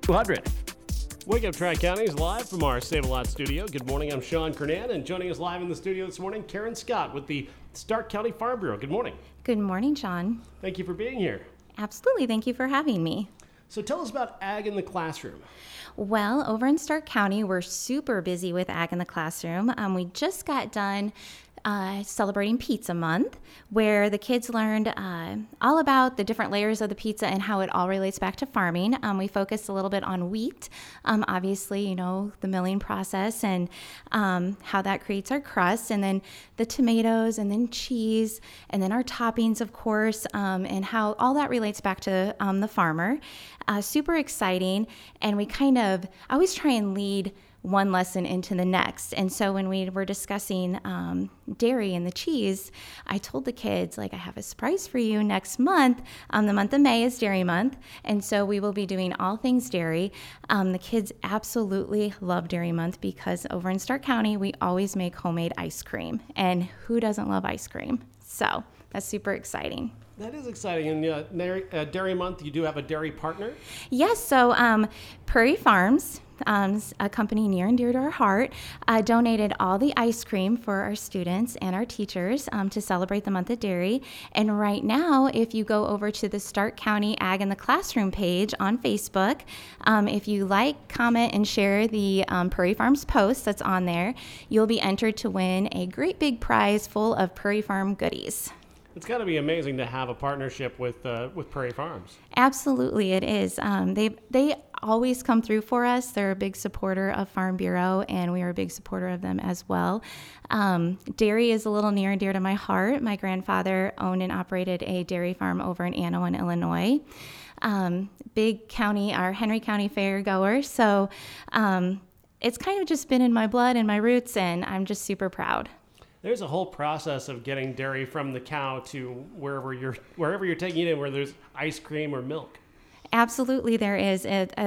200. Wake Up Tri-County is live from our Save-A-Lot studio. Good morning, I'm Sean Kernan, and joining us live in the studio this morning, Karen Scott with the Stark County Farm Bureau. Good morning. Good morning, Sean. Thank you for being here. Absolutely. Thank you for having me. So tell us about Ag in the Classroom. Well, over in Stark County, we're super busy with Ag in the Classroom. We just got done celebrating Pizza Month, where the kids learned all about the different layers of the pizza and how it all relates back to farming. We focused a little bit on wheat, obviously, you know, the milling process and how that creates our crust, and then the tomatoes, and then cheese, and then our toppings, of course, and how all that relates back to the farmer. Super exciting, and we I always try and lead one lesson into the next. And so when we were discussing dairy and the cheese, I told the kids, I have a surprise for you next month. The month of May is Dairy Month, and so we will be doing all things dairy. The kids absolutely love Dairy Month because over in Stark County, we always make homemade ice cream. And who doesn't love ice cream? So that's super exciting. That is exciting. And Dairy Month, you do have a dairy partner? Yes. So Prairie Farms, a company near and dear to our heart, donated all the ice cream for our students and our teachers to celebrate the month of dairy. And right now, if you go over to the Stark County Ag in the Classroom page on Facebook, if you like, comment, and share the Prairie Farms post that's on there, you'll be entered to win a great big prize full of Prairie Farm goodies. It's got to be amazing to have a partnership with Prairie Farms. Absolutely, it is. They always come through for us. They're a big supporter of Farm Bureau, and we are a big supporter of them as well. Dairy is a little near and dear to my heart. My grandfather owned and operated a dairy farm over in Annawan, Illinois. Big county, our Henry County fair goer. So it's kind of just been in my blood and my roots, and I'm just super proud. There's a whole process of getting dairy from the cow to wherever you're taking it in, where there's ice cream or milk. Absolutely, there is.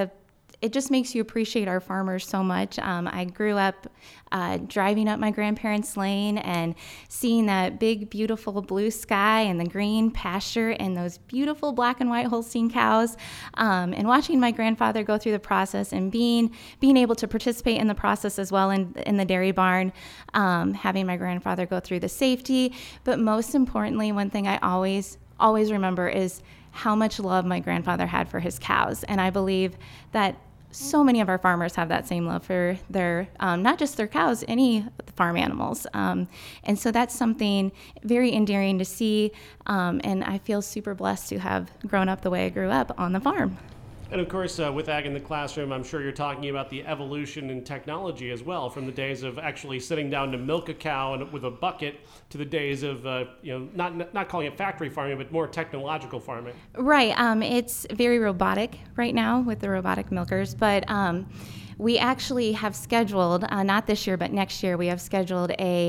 It just makes you appreciate our farmers so much. I grew up driving up my grandparents' lane and seeing that big, beautiful blue sky and the green pasture and those beautiful black and white Holstein cows, and watching my grandfather go through the process and being able to participate in the process as well in the dairy barn, having my grandfather go through the safety. But most importantly, one thing I always remember is how much love my grandfather had for his cows. And I believe that so many of our farmers have that same love for their, not just their cows, any farm animals. And so that's something very endearing to see. And I feel super blessed to have grown up the way I grew up on the farm. And of course, with Ag in the Classroom, I'm sure you're talking about the evolution in technology as well, from the days of actually sitting down to milk a cow with a bucket to the days of, not calling it factory farming, but more technological farming. Right. It's very robotic right now with the robotic milkers, but we actually have scheduled, not this year, but next year, we have scheduled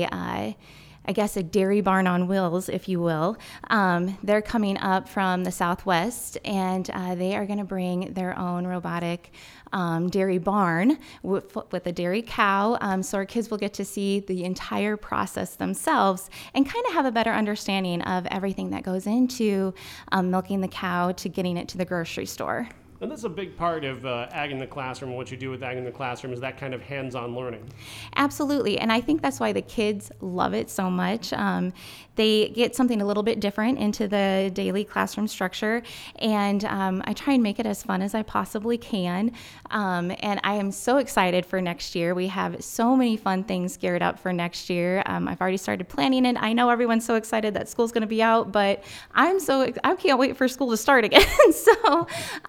a dairy barn on wheels, if you will. They're coming up from the Southwest, and they are going to bring their own robotic dairy barn with a dairy cow. So our kids will get to see the entire process themselves and kind of have a better understanding of everything that goes into milking the cow to getting it to the grocery store. And that's a big part of Ag in the Classroom, and what you do with Ag in the Classroom is that kind of hands-on learning. Absolutely, and I think that's why the kids love it so much. They get something a little bit different into the daily classroom structure, and I try and make it as fun as I possibly can. And I am so excited for next year. We have so many fun things geared up for next year. I've already started planning it. I know everyone's so excited that school's going to be out, but I can't wait for school to start again. So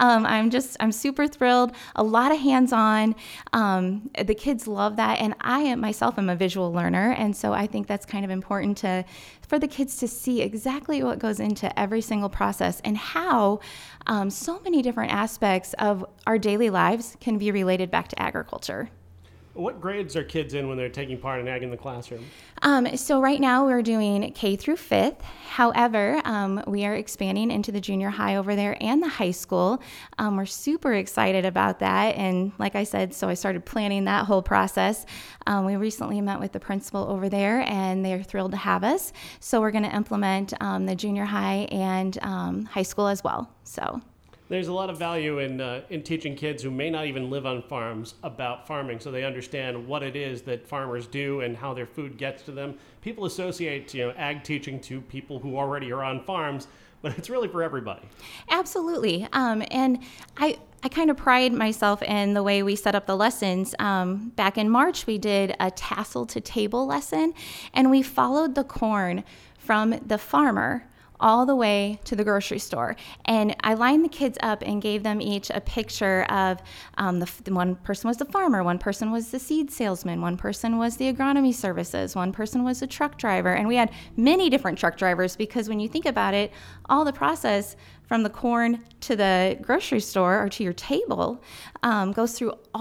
I'm super thrilled. A lot of hands-on. The kids love that, and I myself am a visual learner, and so I think that's kind of important for the kids to see exactly what goes into every single process and how so many different aspects of our daily lives can be related back to agriculture. What grades are kids in when they're taking part in Ag in the Classroom? So right now we're doing K through 5th. However, we are expanding into the junior high over there and the high school. We're super excited about that. And like I said, so I started planning that whole process. We recently met with the principal over there, and they're thrilled to have us. So we're going to implement the junior high and high school as well. So. There's a lot of value in teaching kids who may not even live on farms about farming, so they understand what it is that farmers do and how their food gets to them. People associate, ag teaching to people who already are on farms, but it's really for everybody. Absolutely. And I kind of pride myself in the way we set up the lessons. Back in March, we did a tassel to table lesson, and we followed the corn from the farmer all the way to the grocery store. And I lined the kids up and gave them each a picture of one person was the farmer, one person was the seed salesman, one person was the agronomy services, one person was a truck driver. And we had many different truck drivers because when you think about it, all the process from the corn to the grocery store or to your table goes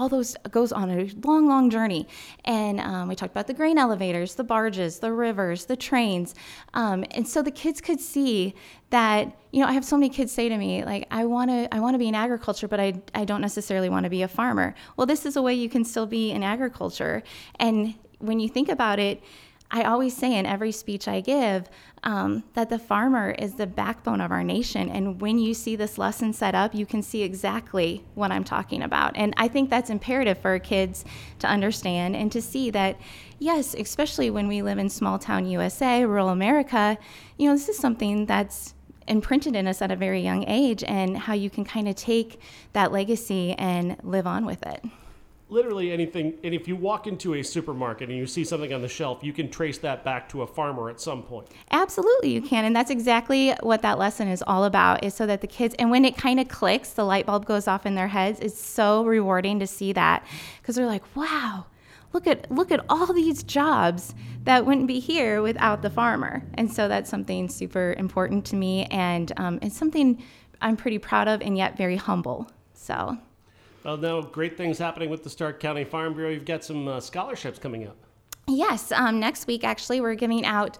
on a long, long journey. And we talked about the grain elevators, the barges, the rivers, the trains. And so the kids could see that, I have so many kids say to me, like, I want to be in agriculture, but I don't necessarily want to be a farmer. Well, this is a way you can still be in agriculture. And when you think about it, I always say in every speech I give that the farmer is the backbone of our nation. And when you see this lesson set up, you can see exactly what I'm talking about. And I think that's imperative for our kids to understand and to see that, yes, especially when we live in small town USA, rural America, this is something that's imprinted in us at a very young age, and how you can kind of take that legacy and live on with it. Literally anything, and if you walk into a supermarket and you see something on the shelf, you can trace that back to a farmer at some point. Absolutely, you can, and that's exactly what that lesson is all about, is so that the kids, and when it kind of clicks, the light bulb goes off in their heads, it's so rewarding to see that, because they're like, wow, look at all these jobs that wouldn't be here without the farmer. And so that's something super important to me, and it's something I'm pretty proud of and yet very humble, so... Well, now, great things happening with the Stark County Farm Bureau. You've got some scholarships coming up. Yes, next week, actually, we're giving out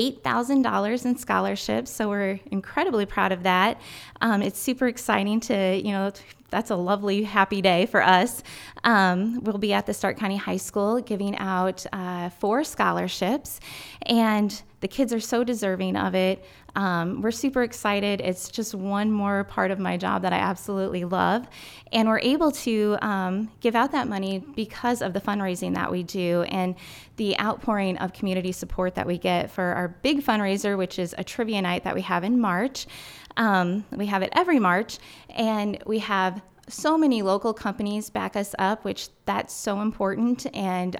$8,000 in scholarships, so we're incredibly proud of that. It's super exciting to, that's a lovely, happy day for us. We'll be at the Stark County High School giving out 4 scholarships, and the kids are so deserving of it. We're super excited. It's just one more part of my job that I absolutely love. And we're able to give out that money because of the fundraising that we do and the outpouring of community support that we get for our big fundraiser, which is a trivia night that we have in March. We have it every March, and we have so many local companies back us up, which that's so important, and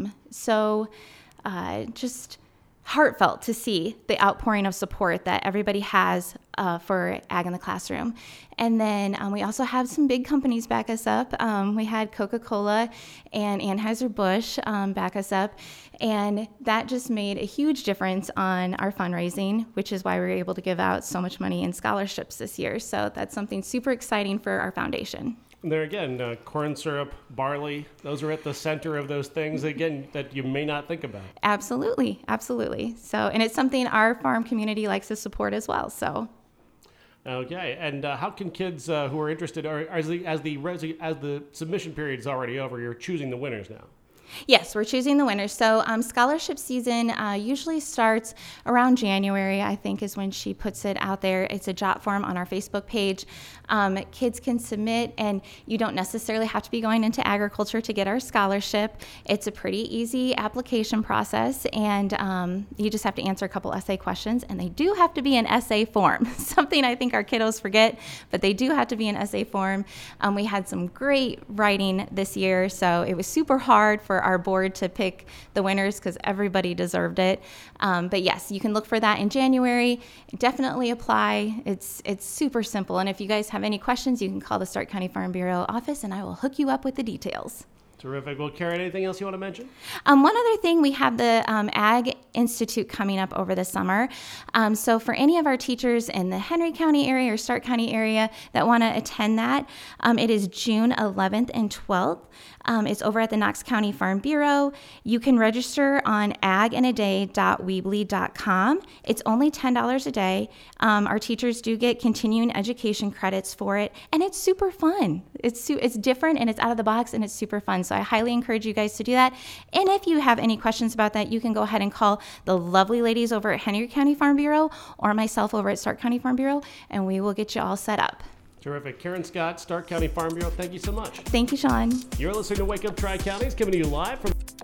just heartfelt to see the outpouring of support that everybody has for Ag in the Classroom. And then we also have some big companies back us up. We had Coca-Cola and Anheuser-Busch back us up, and that just made a huge difference on our fundraising, which is why we were able to give out so much money in scholarships this year. So that's something super exciting for our foundation. There again, corn syrup, barley, those are at the center of those things, again, that you may not think about. Absolutely, absolutely. So, and it's something our farm community likes to support as well, so. Okay, and how can kids who are interested, or as the submission period is already over, you're choosing the winners now? Yes, we're choosing the winners. So scholarship season usually starts around January, I think, is when she puts it out there. It's a jot form on our Facebook page. Kids can submit, and you don't necessarily have to be going into agriculture to get our scholarship. It's a pretty easy application process, and you just have to answer a couple essay questions, and they do have to be an essay form, something I think our kiddos forget, but they do have to be an essay form. We had some great writing this year, so it was super hard for our board to pick the winners because everybody deserved it. But yes, you can look for that in January. Definitely apply. It's super simple. And if you guys have any questions, you can call the Stark County Farm Bureau office and I will hook you up with the details. Terrific. Well, Karen, anything else you want to mention? One other thing, we have the Ag Institute coming up over the summer. So for any of our teachers in the Henry County area or Stark County area that want to attend that, it is June 11th and 12th. It's over at the Knox County Farm Bureau. You can register on aginaday.weebly.com. It's only $10 a day. Our teachers do get continuing education credits for it, and it's super fun. It's different, and it's out of the box, and it's super fun. So I highly encourage you guys to do that. And if you have any questions about that, you can go ahead and call the lovely ladies over at Henry County Farm Bureau or myself over at Stark County Farm Bureau, and we will get you all set up. Terrific. Karen Scott, Stark County Farm Bureau, thank you so much. Thank you, Sean. You're listening to Wake Up Tri-Counties, coming to you live from